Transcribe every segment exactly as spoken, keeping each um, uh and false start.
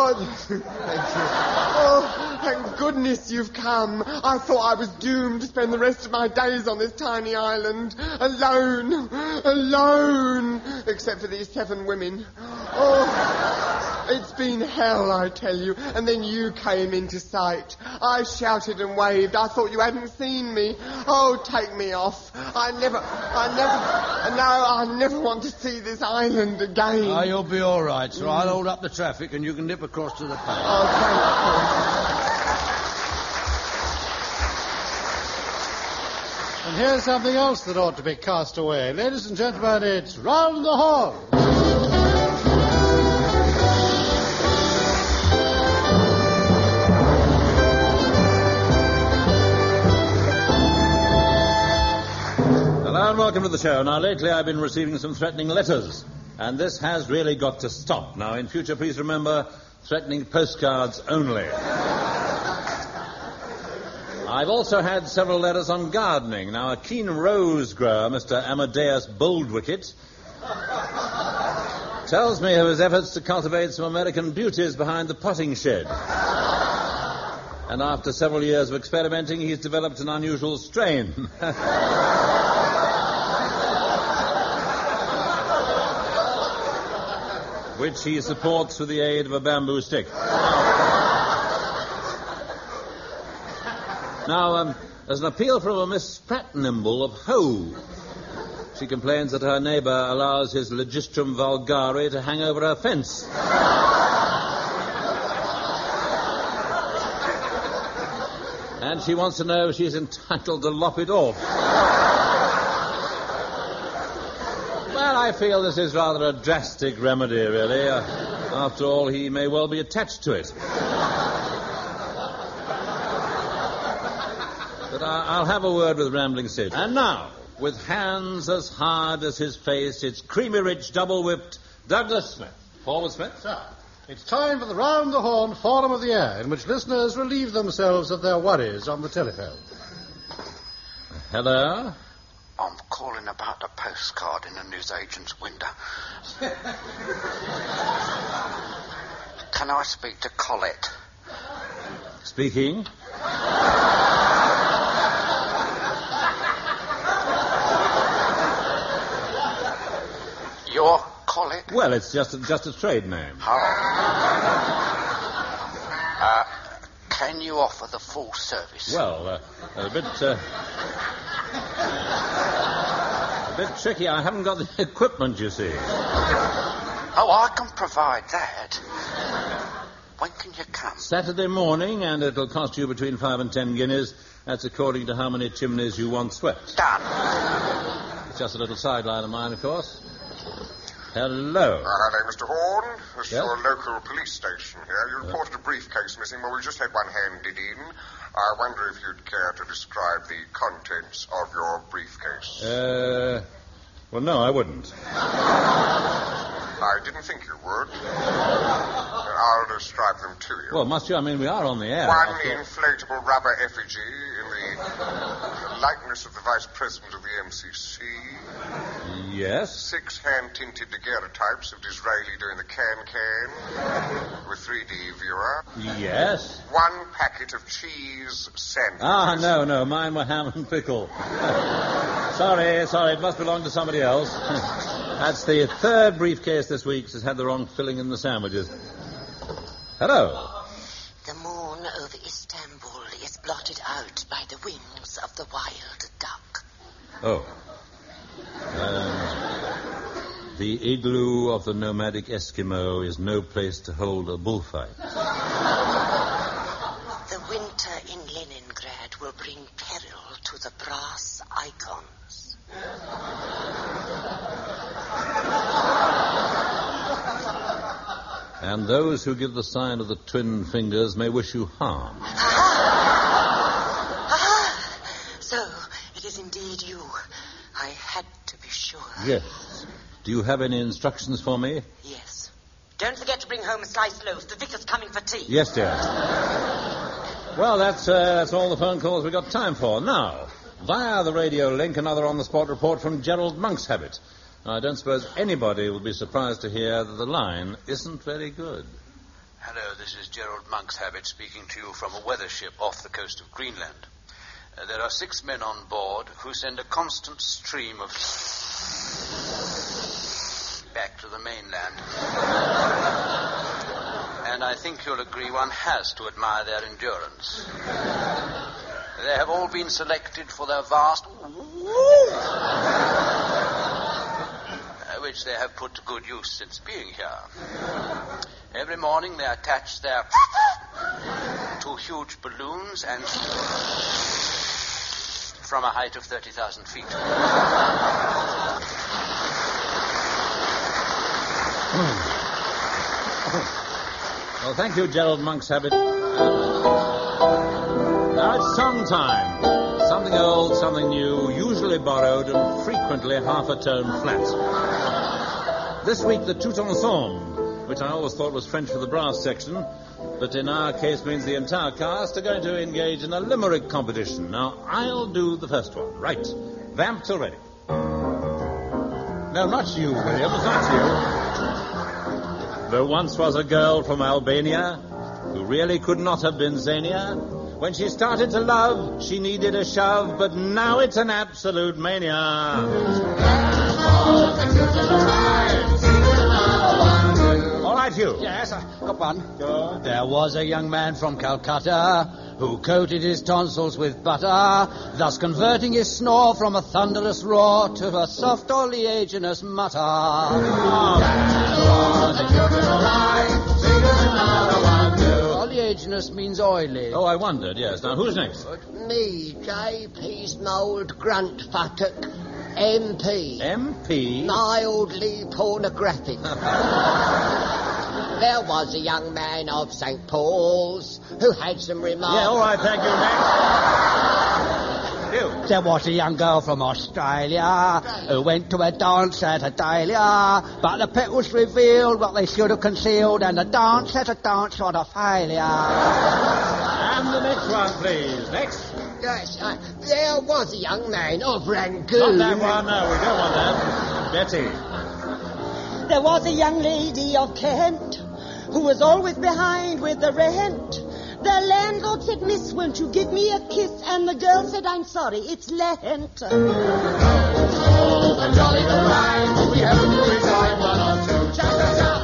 Oh, thank you. Oh, thank goodness you've come. I thought I was doomed to spend the rest of my days on this tiny island. Alone. Alone. Except for these seven women. Oh, it's been hell, I tell you. And then you came into sight. I shouted and waved. I thought you hadn't seen me. Oh, take me off. I never, I never, no, I never want to see this island again. Oh, you'll be all right, so mm. I'll hold up the traffic and you can nip across to the palace. Oh, thank you. And here's something else that ought to be cast away. Ladies and gentlemen, it's Round the Horn. Hello and welcome to the show. Now, lately I've been receiving some threatening letters, and this has really got to stop. Now, in future, please remember, threatening postcards only. I've also had several letters on gardening. Now, a keen rose grower, Mister Amadeus Boldwicket, tells me of his efforts to cultivate some American beauties behind the potting shed. And after several years of experimenting, he's developed an unusual strain. which he supports with the aid of a bamboo stick. Now, um, there's an appeal from a Miss Spratnimble of Hoe. She complains that her neighbour allows his Legistrum vulgare to hang over her fence. And she wants to know if she's entitled to lop it off. Well, I feel this is rather a drastic remedy, really. Uh, after all, he may well be attached to it. But I- I'll have a word with Rambling Sid. And now, with hands as hard as his face, it's creamy rich, double-whipped Douglas Smith. Forward, Smith. Sir, it's time for the Round the Horn Forum of the Air, in which listeners relieve themselves of their worries on the telephone. Hello? I'm calling about a postcard in a newsagent's window. Can I speak to Colette? Speaking. You're Colette? Well, it's just a, just a trade name. Oh. Uh, can you offer the full service? Well, uh, a bit... Uh... A bit tricky. I haven't got the equipment, you see. Oh, I can provide that. When can you come? Saturday morning, and it'll cost you between five and ten guineas. That's according to how many chimneys you want swept. Done. It's just a little sideline of mine, of course. Hello. Uh, hello, Mister Horn. This is Yes? your local police station here. You reported a briefcase missing. Well, we just had one handed in. I wonder if you'd care to describe the contents of your briefcase. Uh, well, no, I wouldn't. I didn't think you would. I'll describe them to you. Well, must you? I mean, we are on the air. One after- inflatable rubber effigy in the likeness of the Vice President of the M C C. Yes. Six hand-tinted daguerreotypes of Disraeli doing the can-can with three D viewer. Yes. One packet of cheese sandwiches. Ah, no, no, mine were ham and pickle. sorry, sorry, it must belong to somebody else. That's the third briefcase this week that's had the wrong filling in the sandwiches. Hello. The moon over Istanbul is blotted out by the wings of the wild duck. Oh. Um, the igloo of the nomadic Eskimo is no place to hold a bullfight. The winter in Leningrad will bring peril to the brass icons. And those who give the sign of the twin fingers may wish you harm. Ah! Ah! So, it is indeed you. I had to be sure. Yes. Do you have any instructions for me? Yes. Don't forget to bring home a sliced loaf. The vicar's coming for tea. Yes, dear. Well, that's, uh, that's all the phone calls we've got time for. Now, via the radio link, another on-the-spot report from Gerald Monkshabit. I don't suppose anybody will be surprised to hear that the line isn't very good. Hello, this is Gerald Monkshabit speaking to you from a weather ship off the coast of Greenland. Uh, there are six men on board who send a constant stream of back to the mainland. And I think you'll agree one has to admire their endurance. They have all been selected for their vast which they have put to good use since being here. Every morning they attach their to huge balloons and from a height of thirty thousand feet. Well, thank you, Gerald Monkshabit. Now it's song time. Something old, something new, usually borrowed and frequently half a tone flat. This week, the tout ensemble, which I always thought was French for the brass section, but in our case means the entire cast, are going to engage in a limerick competition. Now, I'll do the first one. Right. Vamped already. No, not you, Williams, not you. There once was a girl from Albania who really could not have been zania. When she started to love, she needed a shove, but now it's an absolute mania. All right, you. Yes, I got one. Go. There was a young man from Calcutta who coated his tonsils with butter, thus converting his snore from a thunderous roar to a soft oleaginous mutter. Oh. Oleaginous means oily. Oh, I wondered, yes. Now, who's next? Me, J. P. Smold Gruntfuttock, M P. M P? Mildly pornographic. There was a young man of Saint Paul's who had some remarks. Yeah, all right, thank you. Next. You. There was a young girl from Australia who went to a dance at a dahlia, but the petals revealed what they should have concealed, and the dance at a dance was a failure. And the next one, please. Next. Yes, uh, there was a young man of Rangoon. Not that one, no, we don't want that. Betty. There was a young lady of Kent who was always behind with the rent. The landlord said, "Miss, won't you give me a kiss?" And the girl said, "I'm sorry, it's Lent." Oh, the jolly good rhyme, we have a good time, one or two. Cha-cha-cha.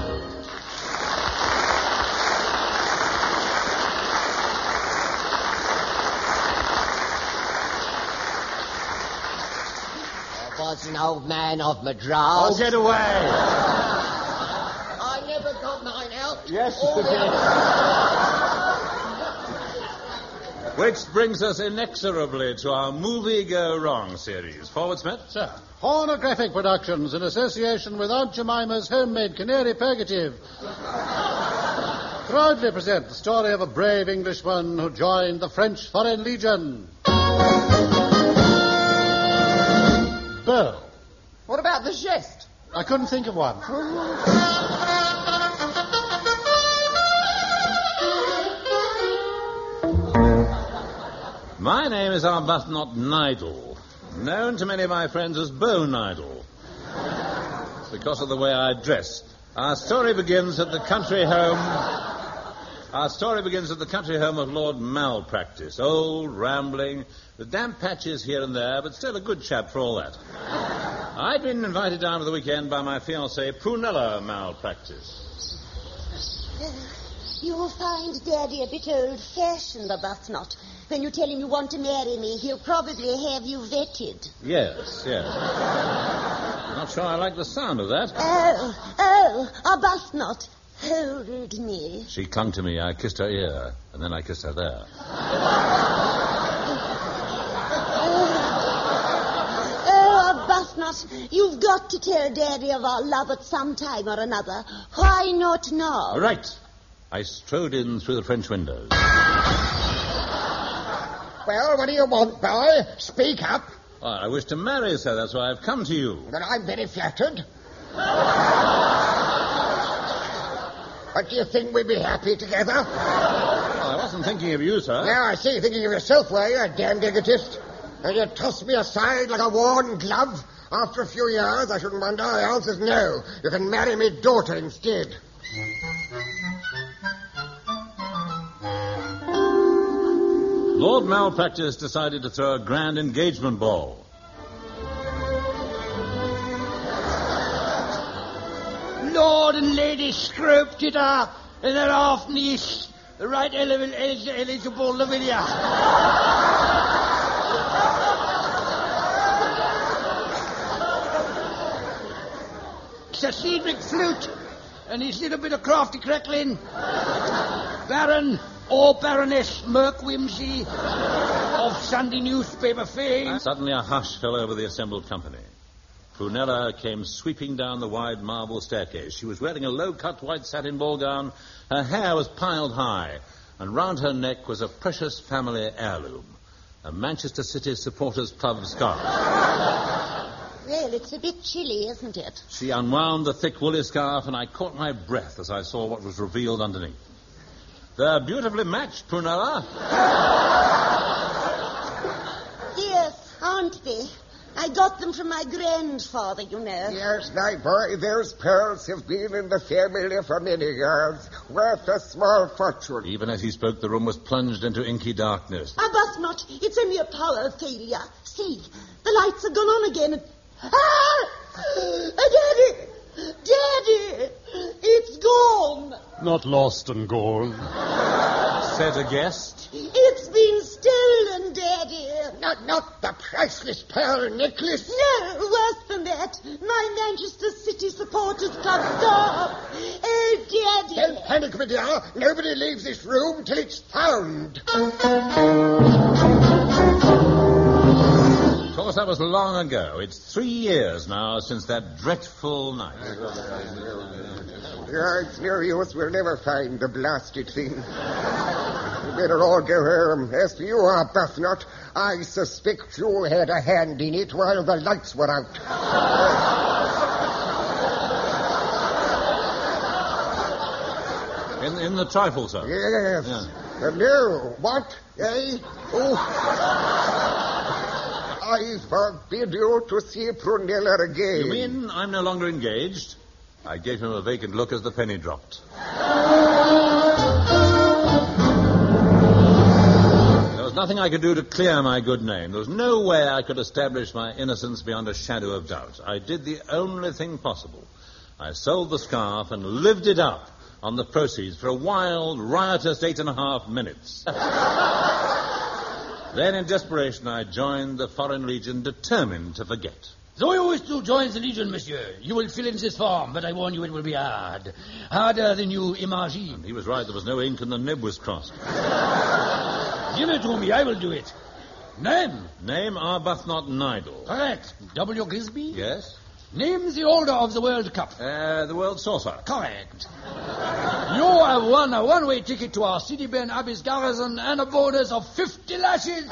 There was an old man of Madras. Oh, get away. I never got mine out. Yes, All you the- did. Which brings us inexorably to our Movie Go Wrong series. Forward, Smith. Sir, Pornographic Productions, in association with Aunt Jemima's homemade canary purgative, proudly present the story of a brave Englishman who joined the French Foreign Legion. Beau. What about the geste? I couldn't think of one. My name is Arbuthnot Nidle, known to many of my friends as Beau Nidle. It's because of the way I dress. Our story begins at the country home... Our story begins at the country home of Lord Malpractice. Old, rambling, the damp patches here and there, but still a good chap for all that. I'd been invited down for the weekend by my fiancée, Prunella Malpractice. You'll find Daddy a bit old-fashioned, Arbuthnot. When you tell him you want to marry me, he'll probably have you vetted. Yes, yes. I'm not sure I like the sound of that. Oh, oh, Arbuthnot, hold me. She clung to me. I kissed her ear, and then I kissed her there. Oh, Arbuthnot, you've got to tell Daddy of our love at some time or another. Why not now? All right. I strode in through the French windows. Well, what do you want, boy? Speak up. Well, I wish to marry, sir. That's why I've come to you. Well, I'm very flattered. What do you think we'd be happy together? Well, I wasn't thinking of you, sir. Now I see, thinking of yourself, were you, a damned egotist? And you toss me aside like a worn glove? After a few years, I shouldn't wonder. The answer's no. You can marry me daughter instead. Lord Malpractice decided to throw a grand engagement ball. Lord and Lady scroped it up, and they're off niece. The right ele- el- eligible Lavinia. Sir Cedric Flute and his little bit of crafty crackling. Baron or Baroness Merkwimsey of Sunday newspaper fame. Suddenly a hush fell over the assembled company. Prunella came sweeping down the wide marble staircase. She was wearing a low-cut white satin ball gown. Her hair was piled high, and round her neck was a precious family heirloom, a Manchester City Supporters Club scarf. Well, it's a bit chilly, isn't it? She unwound the thick woolly scarf, and I caught my breath as I saw what was revealed underneath. They're beautifully matched, Prunella. Yes, aren't they? I got them from my grandfather, you know. Yes, my boy, those pearls have been in the family for many years, worth a small fortune. Even as he spoke, the room was plunged into inky darkness. I must not. It's only a power failure. See, the lights have gone on again. And... Ah! Daddy! Daddy! It's gone! Not lost and gone. Said a guest. It's been stolen, Daddy. Not, not the priceless pearl necklace. No, worse than that. My Manchester City Supporters Club scarf. Oh, Daddy. Don't panic, my dear. Nobody leaves this room till it's found. Of course, that was long ago. It's three years now since that dreadful night. Yeah, it's no use. We'll never find the blasted thing. You better all go home. As for you, Arbuthnot, I suspect you had a hand in it while the lights were out. In, in the trifle, sir? Yes. Yeah. Uh, no. What? Eh? Oh. I forbid you to see Prunella again. You mean I'm no longer engaged? I gave him a vacant look as the penny dropped. There was nothing I could do to clear my good name. There was no way I could establish my innocence beyond a shadow of doubt. I did the only thing possible. I sold the scarf and lived it up on the proceeds for a wild, riotous eight and a half minutes. Then, in desperation, I joined the Foreign Legion, determined to forget. Though you wish to join the Legion, monsieur, you will fill in this form, but I warn you it will be hard. Harder than you imagine. He was right. There was no ink and the nib was crossed. Give it to me. I will do it. Name? Name Arbuthnot Nidal. Correct. W. Grisby? Yes? Name the holder of the World Cup. Uh, the World Saucer. Correct. You have won a one-way ticket to our City Ben Abbey's garrison and a bonus of fifty lashes.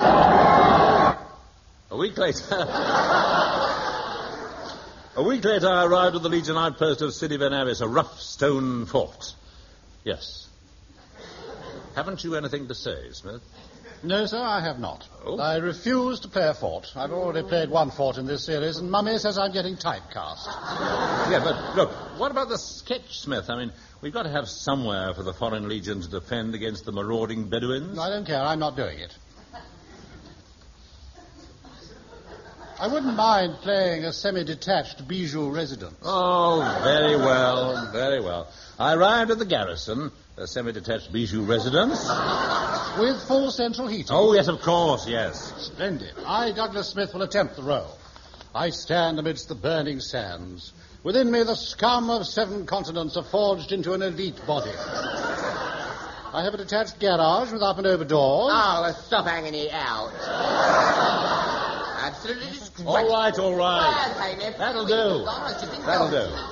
A week later... a week later, I arrived at the Legion outpost of City Ben Abbey's, a rough stone fort. Yes. Haven't you anything to say, Smith? No, sir, I have not. Oh? I refuse to play a fort. I've already played one fort in this series, and Mummy says I'm getting typecast. Yeah, but look, what about the sketch, Smith? I mean, we've got to have somewhere for the Foreign Legion to defend against the marauding Bedouins. I don't care. I'm not doing it. I wouldn't mind playing a semi-detached bijou residence. Oh, very well, very well. I arrived at the garrison, a semi-detached bijou residence. With full central heating. Oh, yes, of course, yes. Splendid. I, Douglas Smith, will attempt the role. I stand amidst the burning sands. Within me, the scum of seven continents are forged into an elite body. I have a detached garage with up and over doors. Oh, stop hanging it out. Absolutely disgraceful. All right, all right. Okay, now, That'll please, do. Lawrence, you think That'll so? do.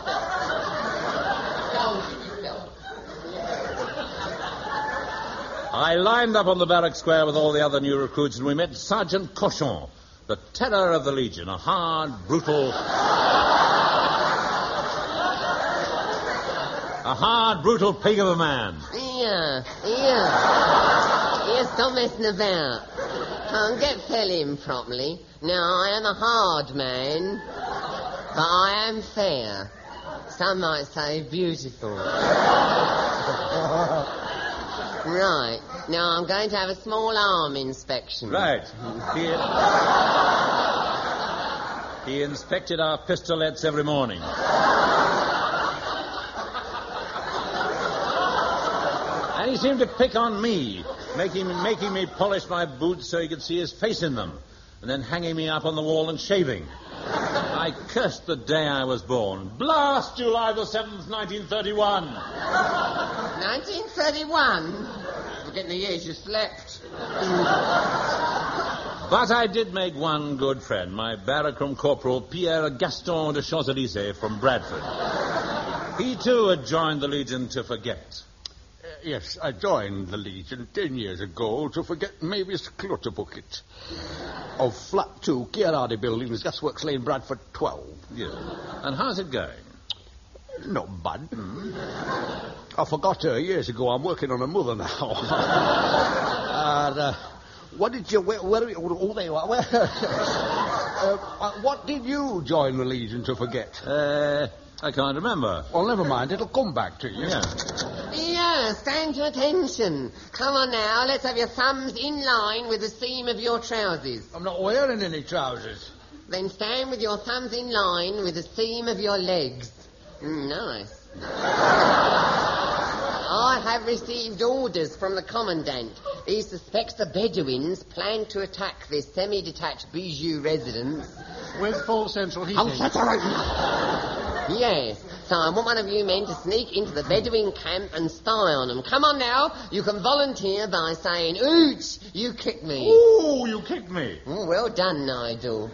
I lined up on the barrack square with all the other new recruits, and we met Sergeant Cochon, the terror of the Legion, a hard, brutal... a hard, brutal pig of a man. Yeah, yeah. Yeah, stop messing about. Can't get fell in properly. Now, I am a hard man, but I am fair. Some might say beautiful. Right. Now I'm going to have a small arm inspection. Right. He, he inspected our pistolets every morning. And he seemed to pick on me, making, making me polish my boots so he could see his face in them, and then hanging me up on the wall and shaving. I cursed the day I was born. Blast July the seventh, nineteen thirty-one. nineteen thirty-one? Forgetting the years you slept. But I did make one good friend, my barracroom corporal, Pierre Gaston de Champs-Élysées from Bradford. He, too, had joined the Legion to forget. Uh, yes, I joined the Legion ten years ago to forget Mavis Clutterbucket of Flat two, Chiaradi Buildings, Gasworks Lane, Bradford, twelve. Yeah. And how's it going? Not bad. Mm. I forgot her years ago. I'm working on her mother now. and, uh, what did you... Where, where, oh, there you are. Where, uh, what did you join the Legion to forget? Uh, I can't remember. Well, never mind. It'll come back to you. Yeah. Yeah, stand to attention. Come on now, let's have your thumbs in line with the seam of your trousers. I'm not wearing any trousers. Then stand with your thumbs in line with the seam of your legs. Mm, nice. I have received orders from the Commandant. He suspects the Bedouins plan to attack this semi-detached bijou residence. With full central heating. Oh, shut up. Yes. So I want one of you men to sneak into the Bedouin camp and spy on them. Come on now. You can volunteer by saying, "Ooch, you kicked me." Ooh, you kicked me. Oh, well done, Nigel.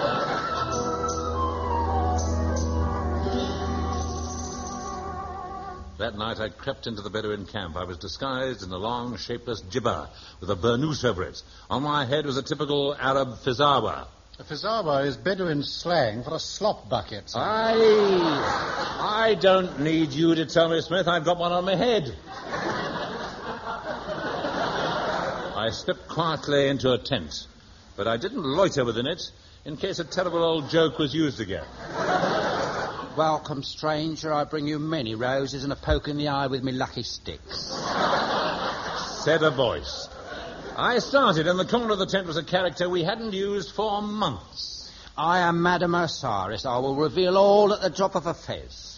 That night I crept into the Bedouin camp. I was disguised in a long, shapeless jibba with a burnous over it. On my head was a typical Arab fizawa. A fizawa is Bedouin slang for a slop bucket. I... I don't need you to tell me, Smith. I've got one on my head. I slipped quietly into a tent, but I didn't loiter within it in case a terrible old joke was used again. Welcome, stranger. I bring you many roses and a poke in the eye with me lucky sticks. Said a voice. I started. In the corner of the tent was a character we hadn't used for months. I am Madame Osiris. I will reveal all at the drop of a fez.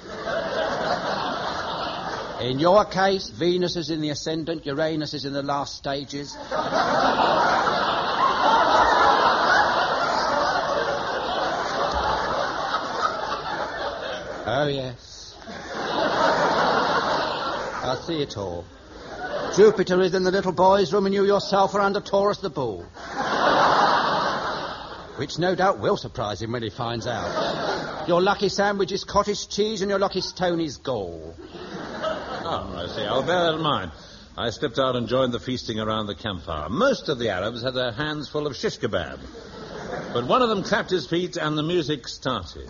In your case, Venus is in the ascendant, Uranus is in the last stages. Oh, yes. I see it all. Jupiter is in the little boy's room and you yourself are under Taurus the bull. Which no doubt will surprise him when he finds out. Your lucky sandwich is cottage cheese and your lucky stone is gall. Oh, I see. I'll bear that in mind. I slipped out and joined the feasting around the campfire. Most of the Arabs had their hands full of shish kebab. But one of them clapped his feet and the music started.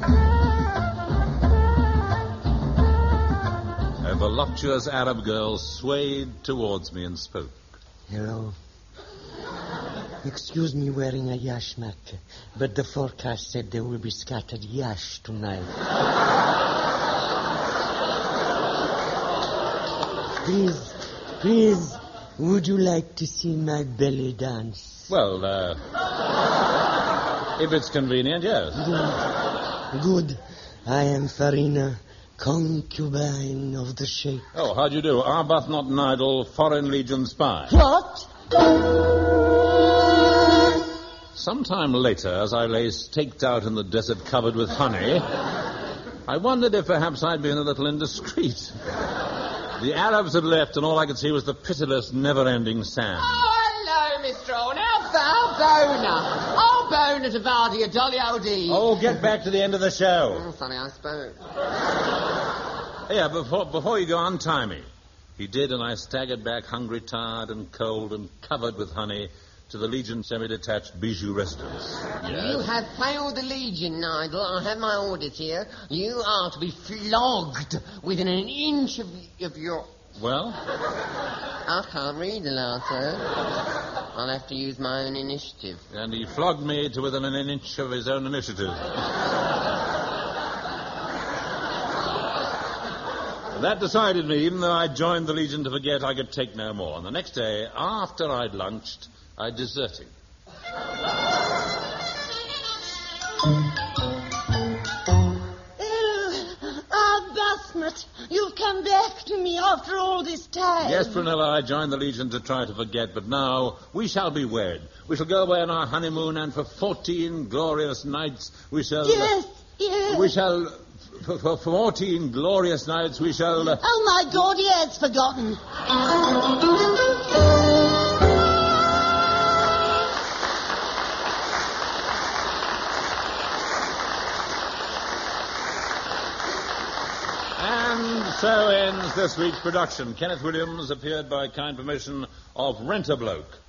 A voluptuous Arab girl swayed towards me and spoke. Hello. Excuse me wearing a yashmak, but the forecast said there will be scattered yash tonight. Please, please, would you like to see my belly dance? Well, uh... if it's convenient, yes. Good. Good. I am Farina, concubine of the Sheikh. Oh, how do you do? Arbuthnot Nidal, Foreign Legion spy. What? Sometime later, as I lay staked out in the desert covered with honey, I wondered if perhaps I'd been a little indiscreet. The Arabs had left, and all I could see was the pitiless, never-ending sand. Oh, hello, Mister Owen. How far? Boner. Oh, Boner to Vardy, a jolly old E. Oh, get back to the end of the show. Oh, funny, I spoke. Yeah, before, before you go, untie me. He did, and I staggered back, hungry, tired, and cold, and covered with honey, to the Legion semi-detached bijou residence. Yes. You have failed the Legion, Nigel. I have my orders here. You are to be flogged within an inch of, of your... Well? I can't read the last word. I'll have to use my own initiative. And he flogged me to within an inch of his own initiative. That decided me, even though I'd joined the Legion to forget, I could take no more. And the next day, after I'd lunched, I deserted. Arbuthnot, you've come back to me after all this time. Yes, Prunella, I joined the Legion to try to forget, but now we shall be wed. We shall go away on our honeymoon, and for fourteen glorious nights we shall... Yes, yes. We shall... For, for fourteen glorious nights we shall... Uh... Oh, my God, he has forgotten. And so ends this week's production. Kenneth Williams appeared by kind permission of Rent-A-Bloke.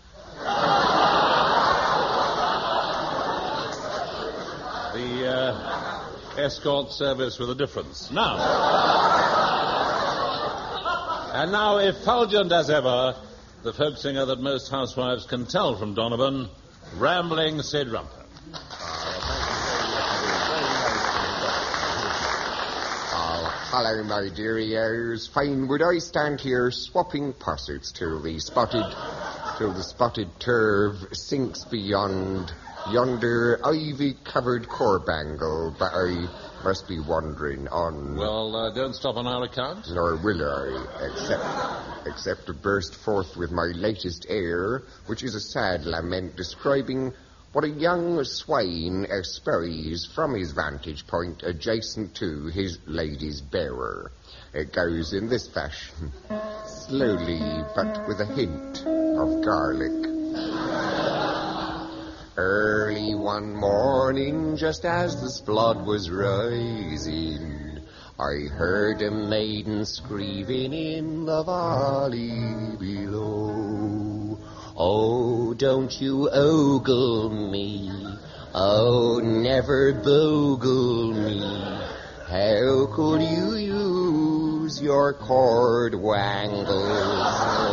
the uh, escort service with a difference. Now. And now, effulgent as ever, the folk singer that most housewives can tell from Donovan, Rambling Sid Rumper. Hello, my dearios. Fine would I stand here swapping pursuits till the spotted, till the spotted turf sinks beyond yonder ivy-covered corbangle, but I must be wandering on. Well, uh, don't stop on our account. Nor will I, except, except to burst forth with my latest air, which is a sad lament describing what a young swain espies from his vantage point adjacent to his lady's bearer. It goes in this fashion, slowly but with a hint of garlic. Early one morning, just as the flood was rising, I heard a maiden screaming in the valley below. Oh, don't you ogle me, oh, never bogle me. How could you use your cord wangles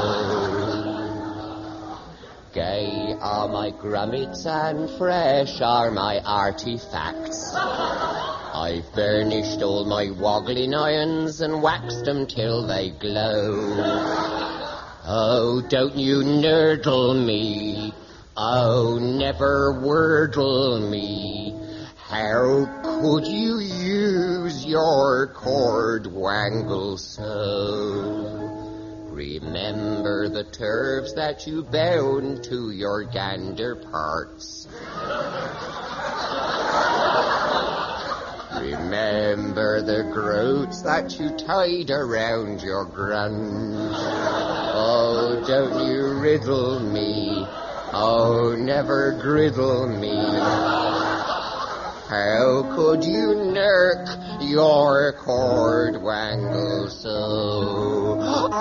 so? Gay are my grummets and fresh are my artifacts. I've burnished all my waggling irons and waxed 'em till they glow. Oh, don't you nurdle me, oh, never wordle me. How could you use your cord wangle so? Remember the turfs that you bound to your gander parts. Remember the groats that you tied around your grunge. Oh, don't you riddle me, oh, never griddle me. How could you nurk your cord wangle so?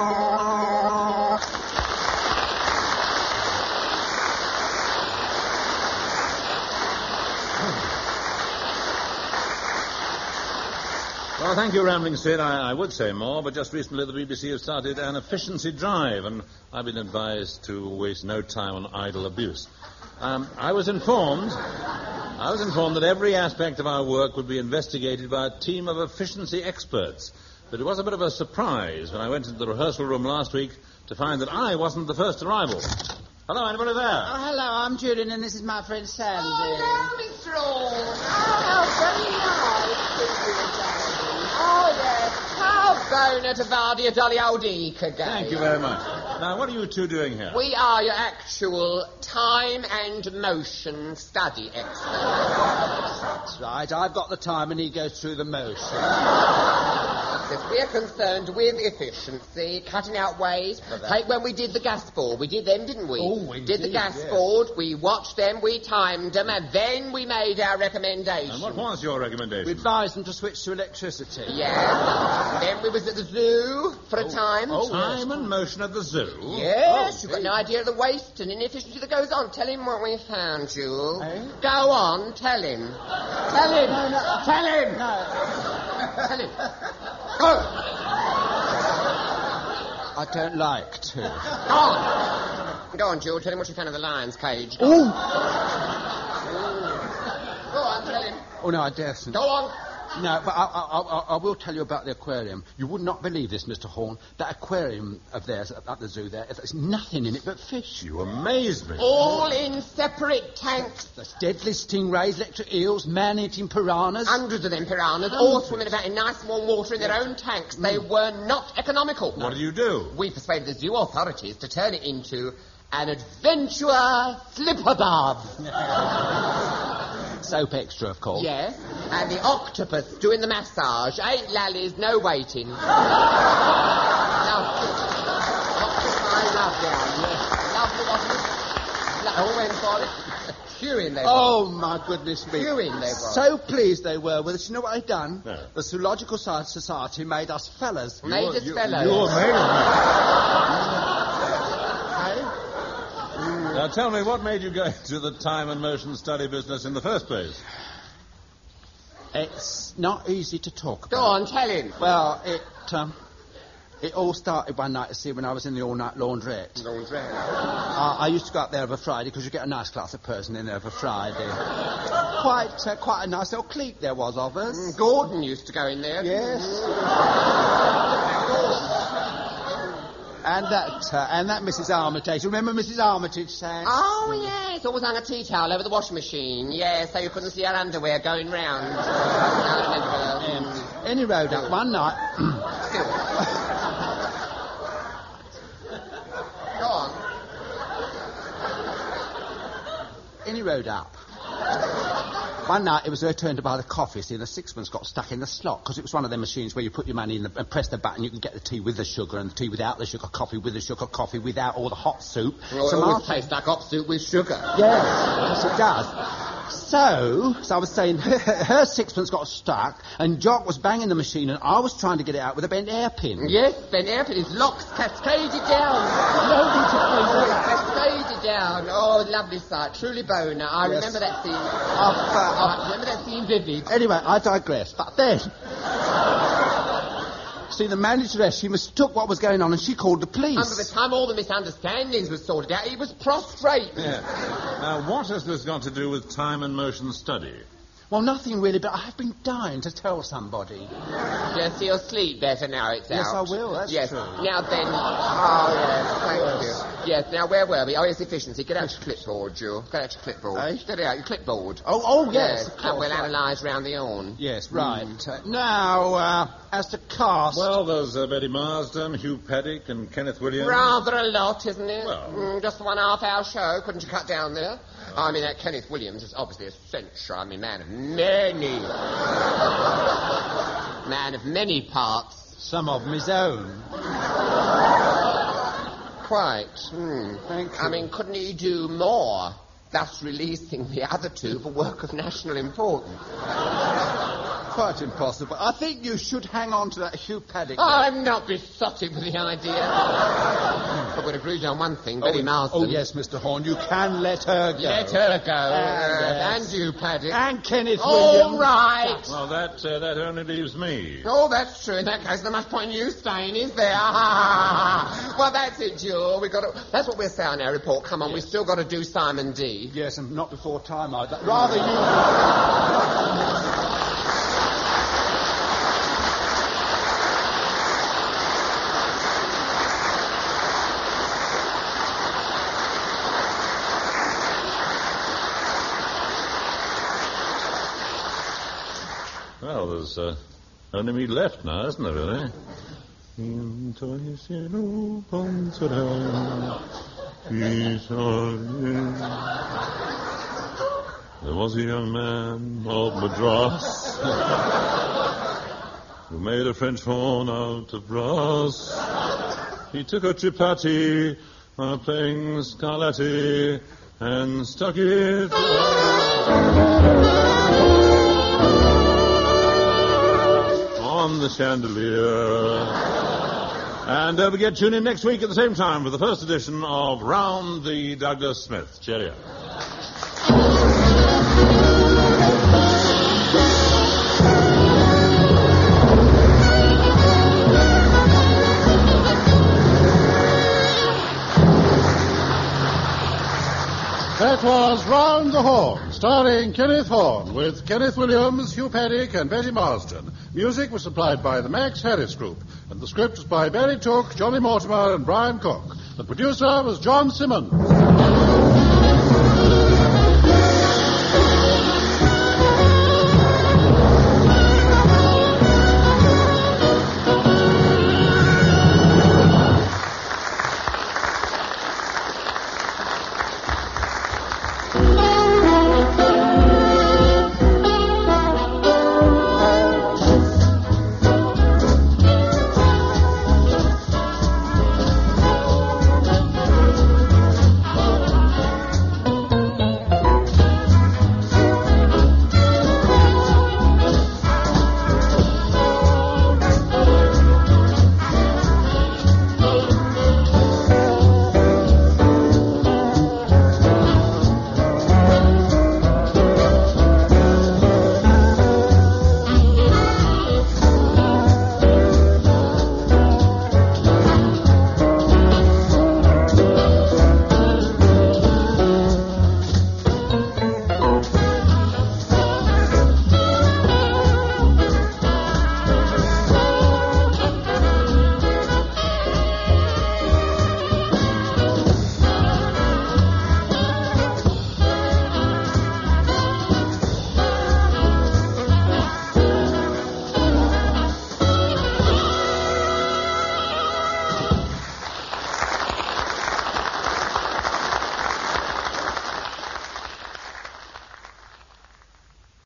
Well, thank you, Rambling Sid. I, I would say more, but just recently the B B C has started an efficiency drive, and I've been advised to waste no time on idle abuse. Um, I was informed, I was informed that every aspect of our work would be investigated by a team of efficiency experts. But it was a bit of a surprise when I went into the rehearsal room last week to find that I wasn't the first arrival. Hello, anybody there? Oh, hello, I'm Julian, and this is my friend Sandy. Oh, hello, Mister Orr. Oh, very nice. Oh, yes. How bona to Vardia Dolly Oldeke again. Thank you very much. Now, what are you two doing here? We are your actual time and motion study experts. That's right. I've got the time and he goes through the motion. Yes, we're concerned with efficiency, cutting out ways. Like when we did the gas board. We did them, didn't we? Oh, we did. the did, gas yes. board. We watched them, we timed them, and then we made our recommendation. And what was your recommendation? We advised them to switch to electricity. Yeah. Then we was at the zoo for a time. Oh, time and motion at the zoo? Yes, Oh, you've got no idea of the waste and inefficiency that goes on. Tell him what we found, Jewel. Eh? Go on, tell him. Tell him. No, no. Tell him. No. Tell him. Go. I don't like to. Go on. Go on, Jewel. Tell him what you found in the lion's cage. Oh! Go on, tell him. Oh, no, I daren't. Go on. No, but I, I, I, I will tell you about the aquarium. You would not believe this, Mister Horn. That aquarium of theirs at, at the zoo there, there's nothing in it but fish. You amaze me. All in separate tanks. There's deadly stingrays, electric eels, man-eating piranhas. Hundreds of them piranhas, all swimming about in nice warm water in their own tanks. They were not economical. What did you do? We persuaded the zoo authorities to turn it into an adventure slipper bath. Soap extra, of course. Yes, and the octopus doing the massage. Eight lallies, no waiting. Lovely. Octopi love down, yes. Lovely, lovely. All went for it. Queuing they were. Oh, my goodness me. Queuing they were. So pleased they were with us. You know what they've done? No. The Zoological Science Society made us fellas. Made us fellas. You're Now tell me, what made you go into the time and motion study business in the first place? It's not easy to talk Go about. on, tell him. Well, it um, it all started one night, you see, when I was in the all-night laundrette. Laundrette. Uh, I used to go up there of a Friday because you get a nice class of person in there of a Friday. Quite uh, quite a nice little clique there was of us. Mm, Gordon used to go in there. Yes. And that, uh, and that Missus Armitage. Remember Missus Armitage, Sam? Oh, yes. Always hung a tea towel over the washing machine. Yes, so you couldn't see her underwear going round. I remember. Um, any road up one night. Go on. Any road up. One night it was her turn to buy the coffee, see, and the sixpence got stuck in the slot, because it was one of them machines where you put your money in the, and press the button, you can get the tea with the sugar, and the tea without the sugar, coffee with the sugar, coffee without all the hot soup. Well, So it always Martha- tastes like hot soup with sugar. Yes, yes, it does. So, so I was saying, her, her sixpence got stuck, and Jock was banging the machine, and I was trying to get it out with a bent hairpin. Yes, Ben Airpin, his locks cascaded down. Nobody took me Oh, for it that. cascaded down. Oh, lovely sight. Truly boner. I Yes. remember that scene. Uh, I remember that scene vivid. Anyway, I digress. But then, see, the manageress, she mistook what was going on, and she called the police. And by the time all the misunderstandings were sorted out, he was prostrate. Yeah. Now, what has this got to do with time and motion study? Well, nothing really, but I've been dying to tell somebody. Yes, you'll sleep better now it's Yes, out. I will, that's yes. true. Now then... Oh, yes, thank you. Yes, now where were we? Oh, yes, efficiency. Get out your clipboard, Jill. Get out your clipboard. Eh? Get it out, your clipboard. Oh, oh, yes, of And course, we'll right. analyse round the horn. Yes, right. Uh, now, uh, as to cast... Well, there's uh, Betty Marsden, Hugh Paddock, and Kenneth Williams. Rather a lot, isn't it? Well- Mm, just one half-hour show. Couldn't you cut down there? I mean, that Kenneth Williams is obviously a censure. I mean, man of many... man of many parts. Some of them his own. Quite. Hmm. Thank you. I mean, couldn't he do more? Thus releasing the other two for work of national importance. Quite impossible. I think you should hang on to that Hugh Paddock. I'm not besotted with the idea. But we'd agreed on one thing, Betty oh, Marsden. oh, yes, Mister Horn, you can let her go. Let her go. Ah, yes. And you, Paddy. And Kenneth All Williams. right. Well, that uh, that only leaves me. Oh, that's true. In that case, there much point in you staying, is there? Well, that's it, Jewel. We got to... That's what we're saying in our report. Come on, we've still got to do Simon D. Yes, and not before time either. Rather you... Well, there's uh, only me left now, isn't there, really? Into el cielo poncerá mi sol. There was a young man of Madras who made a French horn out of brass. He took a tripati while playing Scarlatti and stuck it on the chandelier. And don't forget, tune in next week at the same time for the first edition of Round the Douglas Smith. Cheerio. That was Round the Horn, starring Kenneth Horne, with Kenneth Williams, Hugh Paddick, and Betty Marsden. Music was supplied by the Max Harris Group, and the script was by Barry Took, Johnny Mortimer, and Brian Cook. The producer was John Simmons.